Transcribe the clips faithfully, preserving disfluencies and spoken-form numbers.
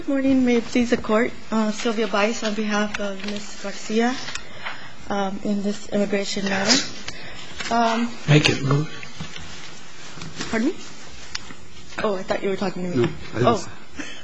Good morning. May it please the court. Uh, Sylvia Bice on behalf of Miz Garcia um, in this immigration matter. Um, Make it move. Pardon me? Oh, I thought you were talking to me. No, oh.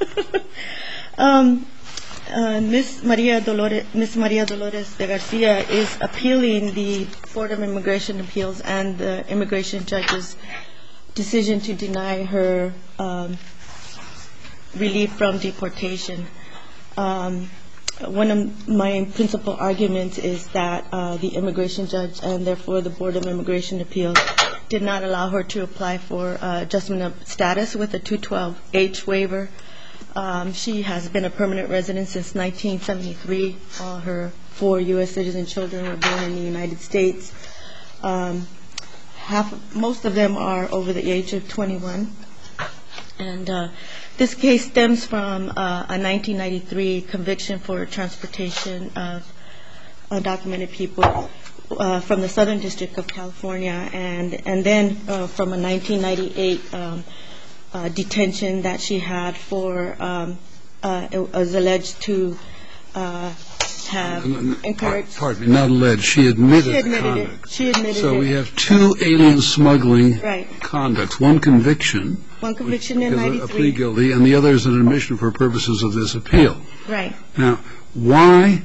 um, uh, Miz Maria Dolores, Miz Maria Dolores de Garcia is appealing the Board of Immigration Appeals and the immigration judge's decision to deny her um, relief from deportation. Um, one of my principal arguments is that uh, the immigration judge and therefore the Board of Immigration Appeals did not allow her to apply for uh, adjustment of status with a two twelve H waiver. Um, she has been a permanent resident since nineteen seventy-three. All her four U S citizen children were born in the United States. Um, half, most of them are over the age of twenty-one. And uh, this case stems from uh, a nineteen ninety-three conviction for transportation of undocumented people uh, from the Southern District of California, and and then uh, from a nineteen ninety-eight um, uh, detention that she had for um, uh, it was alleged to uh, have encouraged. Pardon me, not alleged. She admitted, she admitted the it. conduct. She admitted so it. So we have two alien smuggling right. conducts. One conviction. One conviction in ninety-three. A plea guilty, and the other is an admission for purposes of this appeal. Right. Now, why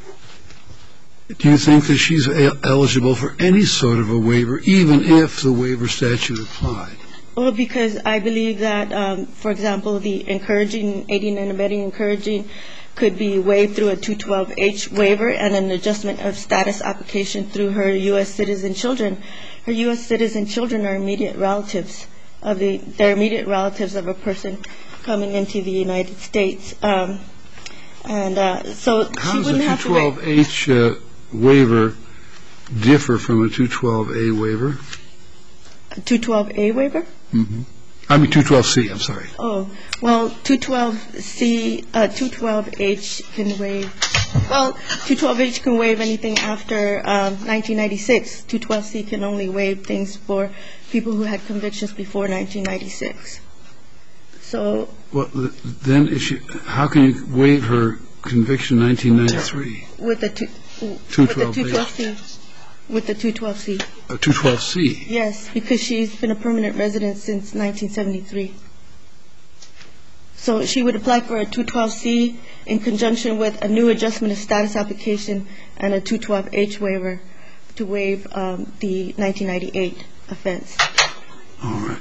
do you think that she's eligible for any sort of a waiver, even if the waiver statute applied? Well, because I believe that, um, for example, the encouraging, aiding and abetting encouraging could be waived through a two twelve H waiver and an adjustment of status application through her U S citizen children. Her U S citizen children are immediate relatives of the, they're immediate relatives of a person coming into the United States. Um, and uh, so she wouldn't have to wait. How does a two twelve H uh, waiver differ from a two twelve A waiver? A two twelve A waiver? Mm-hmm. I mean two twelve C, I'm sorry. Oh, well, two twelve C, uh, two twelve H can waive, well, two twelve H can waive anything after um, nineteen ninety-six. two twelve C can only waive things for people who had convictions before nineteen ninety-six. So. Well, then if she, how can you waive her conviction in nineteen ninety-three? With the two, two twelve C. With the two twelve C. Uh, two twelve C? Yes, because she's been a permanent resident since nineteen seventy-three. So she would apply for a two twelve C in conjunction with a new adjustment of status application and a two twelve H waiver to waive um, the nineteen ninety-eight offense. All right.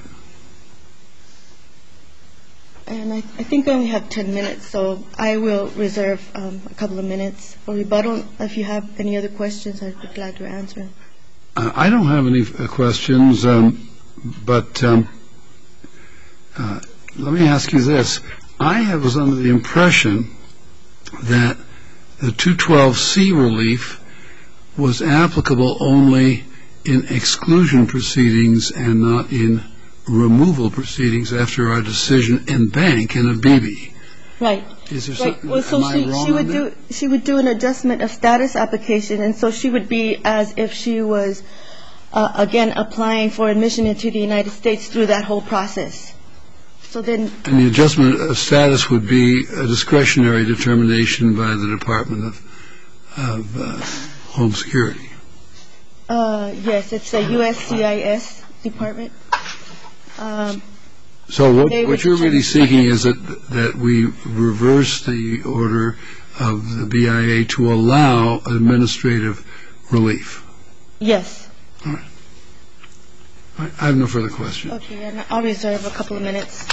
And I, I think I only have ten minutes, so I will reserve um, a couple of minutes for rebuttal. If you have any other questions, I'd be glad to answer. Uh, I don't have any uh, questions, um, but um, uh, let me ask you this. I was under the impression that the two twelve C relief was applicable only in exclusion proceedings and not in removal proceedings after our decision in Bank and Abibi. Right. Is there right. something, well, so am I she, wrong she would on that? do she would do an adjustment of status application, and so she would be as if she was uh, again applying for admission into the United States through that whole process. So then. And the adjustment of status would be a discretionary determination by the Department of of uh, Home Security. Uh, yes, it's a U S C I S department. Um, so what, what you're really seeking is that that we reverse the order of the B I A to allow administrative relief. Yes. All right. I, I have no further questions. Okay, and I'll reserve a couple of minutes.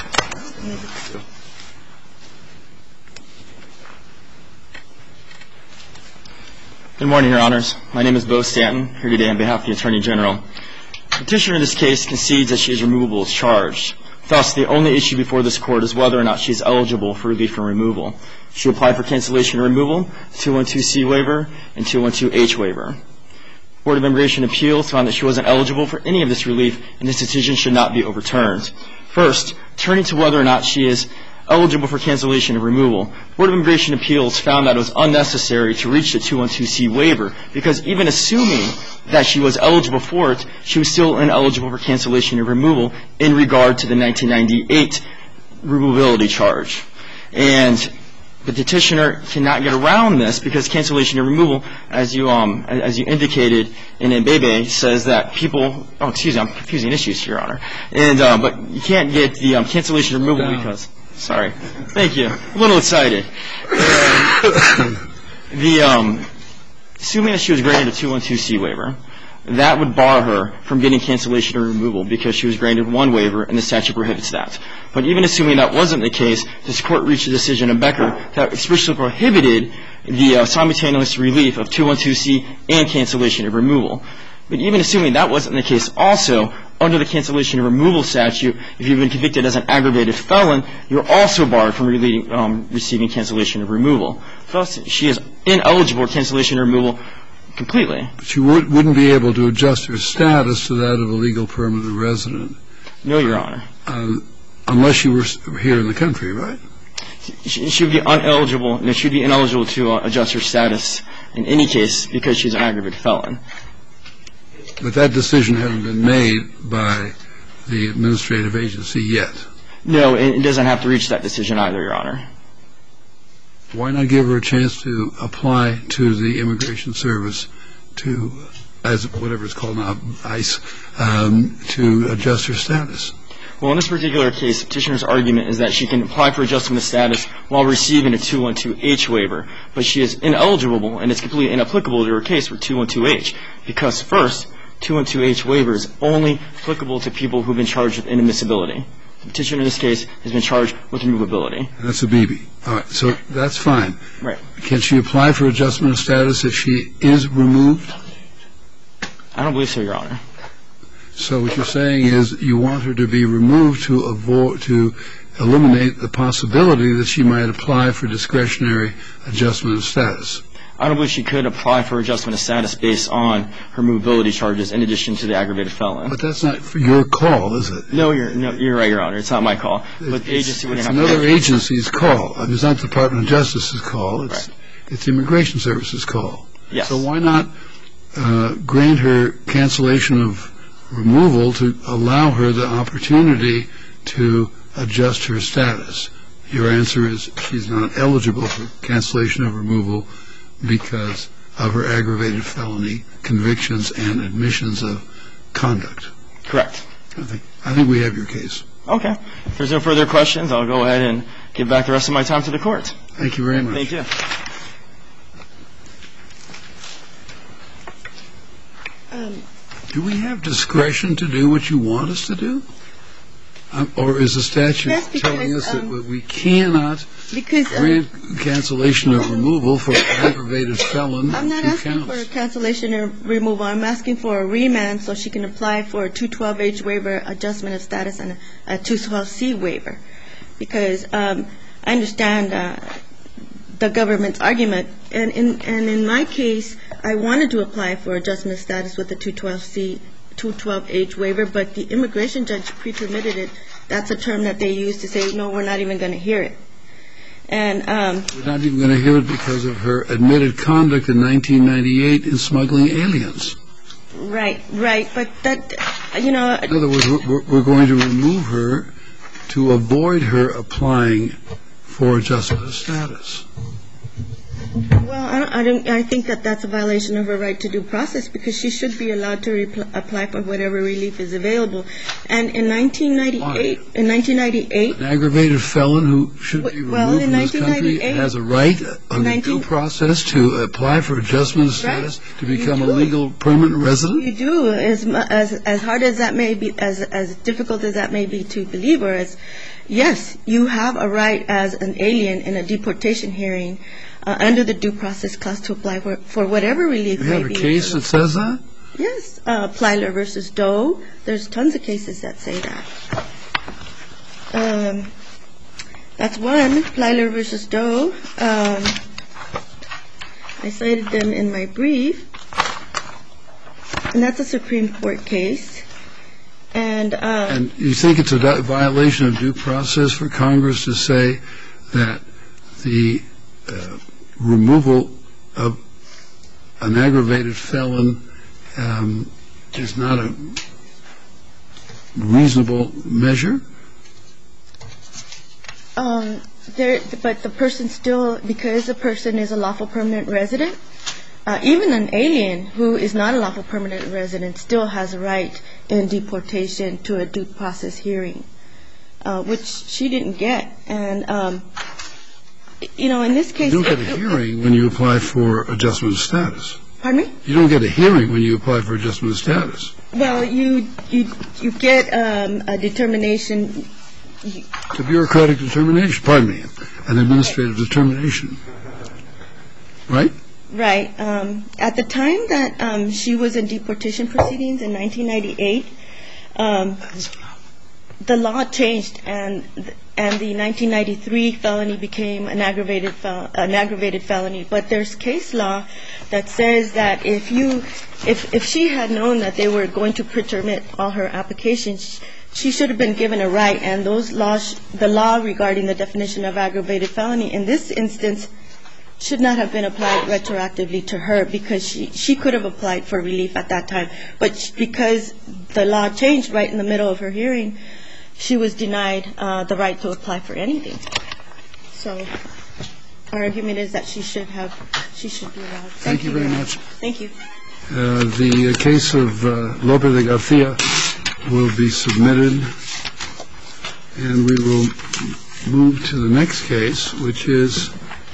Good morning, Your Honors. My name is Bo Stanton, here today on behalf of the Attorney General. The petitioner in this case concedes that she is removable as charged. Thus, the only issue before this Court is whether or not she is eligible for relief from removal. She applied for cancellation and removal, two twelve C waiver, and two twelve H waiver. The Board of Immigration Appeals found that she wasn't eligible for any of this relief, and this decision should not be overturned. First, turning to whether or not she is eligible for cancellation and removal, the Board of Immigration Appeals found that it was unnecessary to reach the two twelve C waiver because even assuming that she was eligible for it, she was still ineligible for cancellation and removal in regard to the nineteen ninety-eight removability charge. And the petitioner cannot get around this because cancellation of removal, as you um as you indicated in Mbebe, says that people. Oh, excuse me, I'm confusing issues, Your Honor. And uh, but you can't get the um, cancellation of removal because. Sorry, thank you. A little excited. And the um, assuming that she was granted a two twelve C waiver, that would bar her from getting cancellation or removal because she was granted one waiver and the statute prohibits that. But even assuming that wasn't the case, this Court reached a decision in Becker that expressly prohibited the uh, simultaneous relief of two twelve C and cancellation of removal. But even assuming that wasn't the case also, under the cancellation of removal statute, if you've been convicted as an aggravated felon, you're also barred from relieving, um, receiving cancellation of removal. Thus, she is ineligible for cancellation of removal completely. But she would, wouldn't be able to adjust her status to that of a legal permanent resident. No, Your Honor. Uh, unless she were here in the country, right? She, she would be ineligible. No, she would be ineligible to uh, adjust her status in any case because she's an aggravated felon. But that decision hasn't been made by the administrative agency yet. No, it doesn't have to reach that decision either, Your Honor. Why not give her a chance to apply to the Immigration Service to, as whatever it's called now, ICE, um, to adjust her status? Well, in this particular case, the petitioner's argument is that she can apply for adjustment of status while receiving a two twelve H waiver, but she is ineligible and it's completely inapplicable to her case for two twelve H because, first, two twelve H waiver is only applicable to people who have been charged with inadmissibility. The petitioner in this case has been charged with removability. And that's a B B. All right, so that's fine. Right. Can she apply for adjustment of status if she is removed? I don't believe so, Your Honor. So what you're saying is you want her to be removed to avoid, to eliminate the possibility that she might apply for discretionary adjustment of status. I don't believe she could apply for adjustment of status based on her movability charges in addition to the aggravated felon. But that's not your call, is it? No, you're no, you're right, Your Honor. It's not my call. But the agency wouldn't have to. It's another agency's call. I mean, it's not the Department of Justice's call. It's right. It's Immigration Service's call. Yes. So why not uh, grant her cancellation of removal to allow her the opportunity to adjust her status? Your answer is she's not eligible for cancellation of removal because of her aggravated felony convictions and admissions of conduct. Correct. I think, I think we have your case. Okay. If there's no further questions, I'll go ahead and give back the rest of my time to the court. Thank you very much. Thank you. Um, Do we have discretion to do what you want us to do? Um, or is the statute Yes, because, telling us um, that we cannot because uh, grant cancellation of removal for aggravated felon? I'm not who asking counts? for cancellation or removal. I'm asking for a remand so she can apply for a two twelve H waiver, adjustment of status, and a, a two twelve C waiver. Because um, I understand uh, the government's argument. And in, and in my case, I wanted to apply for adjustment of status with the two twelve C, two twelve H waiver, but the immigration judge pre-permitted it. That's a term that they use to say, no, we're not even going to hear it. And um, We're not even going to hear it because of her admitted conduct in nineteen ninety-eight in smuggling aliens. right, right, but that, you know. In other words, we're, we're going to remove her to avoid her applying for adjustment of status. Well, I don't, I don't. I think that that's a violation of her right to due process because she should be allowed to repl- apply for whatever relief is available. And in nineteen ninety-eight, Why? in nineteen ninety-eight, An aggravated felon who should be removed Well, in from this country nineteen ninety-eight has a right under nineteen due process to apply for adjustment of status Right. to You become a do. legal permanent resident? you do as mu- as as hard as that may be, as as difficult as that may be to believe, or as yes, you have a right as an alien in a deportation hearing uh, under the due process clause to apply for for whatever relief You may have a be case that available. says that? Yes, uh, Plyler versus Doe. There's tons of cases that say that. Um, that's one, Plyler versus Doe. Um, I cited them in my brief, and that's a Supreme Court case. And, uh, And you think it's a di- violation of due process for Congress to say that the uh, removal of an aggravated felon um, is not a reasonable measure? um, there, but the person still, because the person is a lawful permanent resident, uh, even an alien who is not a lawful permanent resident still has a right in deportation to a due process hearing, uh, which she didn't get. And, um, you know, in this case... You don't get a hearing when you apply for adjustment of status. Pardon me? You don't get a hearing when you apply for adjustment of status. Well, you you you get um, a determination... A bureaucratic determination, pardon me, an administrative determination, right? Right. Um, at the time that um, she was in deportation proceedings in nineteen ninety-eight, um, the law changed, and and the nineteen ninety-three felony became an aggravated fel- an aggravated felony. But there's case law that says that if you if if she had known that they were going to permit all her applications, she should have been given a right, and those laws, the law regarding the definition of aggravated felony in this instance should not have been applied retroactively to her, because she, she could have applied for relief at that time. But because the law changed right in the middle of her hearing, she was denied uh, the right to apply for anything. So our argument is that she should have, she should be allowed. Thank, Thank you very much. Thank you. Uh, the case of uh, Lopez de Garcia will be submitted, and we will move to the next case, which is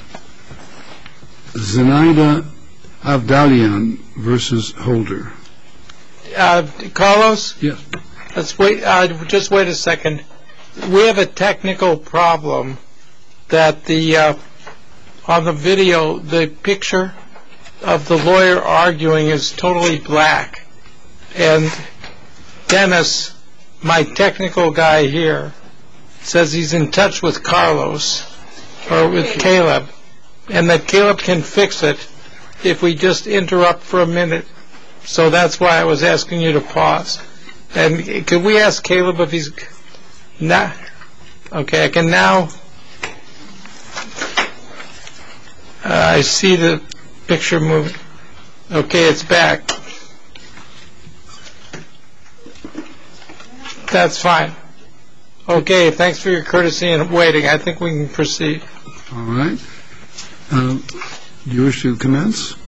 Zenaida Avdalian versus Holder. Uh, Carlos? Yes. Let's wait. Uh, just wait a second. We have a technical problem that the uh, on the video, the picture of the lawyer arguing is totally black, and Dennis, my technical guy here, says he's in touch with Carlos or with Caleb, and that Caleb can fix it if we just interrupt for a minute. So that's why I was asking you to pause. And could we ask Caleb if he's not? Okay, I can now. Uh, I see the picture moving. Okay, it's back. That's fine. Okay, thanks for your courtesy and waiting. I think we can proceed. All right. Uh, do you wish to commence?